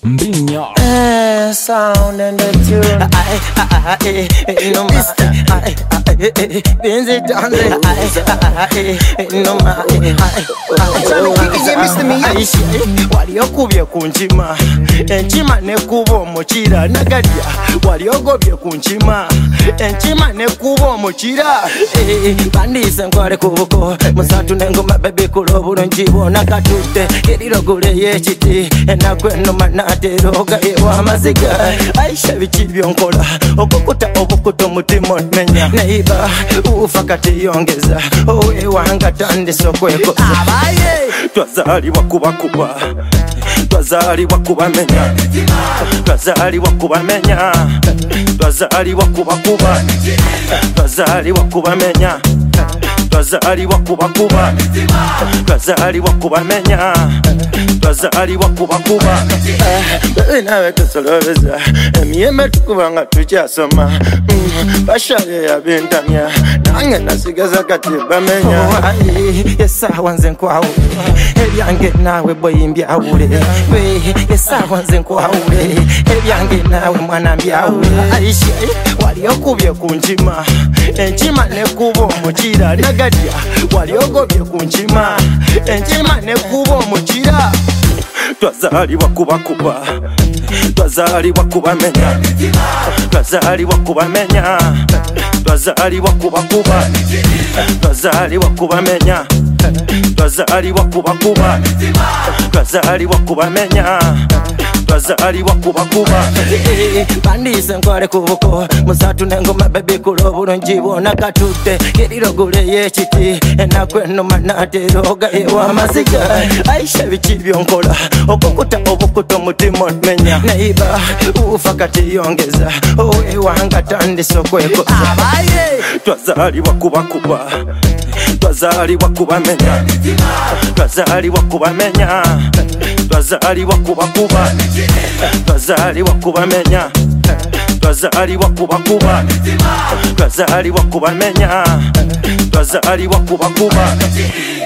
Mbinya. Sound and the tune. No Benzi Danze. No waliokubye kunchima enchima nekubo mochira nagadia waliogobye kunchima enchima nekubo mochira bandise nkwale kubuko musatu nengoma bebe kulobulu njibo nakatute erirogule yechiti enakweno manateroga ewa maziga aisha bichibyo nkola okukuta obukuto mutima menya neiba ufakati yongeza owe wanga tandise okweko abaye twazaliwa kubakuba twazaliwa kubamenya twazaliwa kubamenya twazaliwa kubakuba twazaliwa kubamenya twazaliwa kubakuba twazaliwa kubamenya twazaliwa kubakuba nawe tusolobeza emiyembe tukubanga tukyasoma bashale yabentamya nange nasigaza kati bamenya yesawa nze nkwawule ebyange nawe boyimbyawule yesawa nze nkwawule ebyange nawe mwana mbyawule aisha waliokubye kunchima enchima nekuba omukira nagadia waliogobye kunchima enchima nekuba omukira twazaliwa kubakuba twazaliwa kubamenya twazaliwa kubamenya twazaliwa kubakuba twazaliwa kubamenya twazaliwa kubakuba twazaliwa kubamenya twazaliwa kubakuba bandise nkwale kubuko musatu nengoma bebe kulobulu njibo nakatute erirogule yechiti enakweno manateroga ewa maziga aisha bichibyo nkola okukuta obukuto mutima menya neiba ufakati yongeza owe wanga tandise okweko abaye twazaliwa kubakuba twazaliwa kubamenya twazaliwa kubamenya twazaliwa kubakuba twazaliwa kubamenya twazaliwa kubakuba twazaliwa kubamenya twazaliwa kubakuba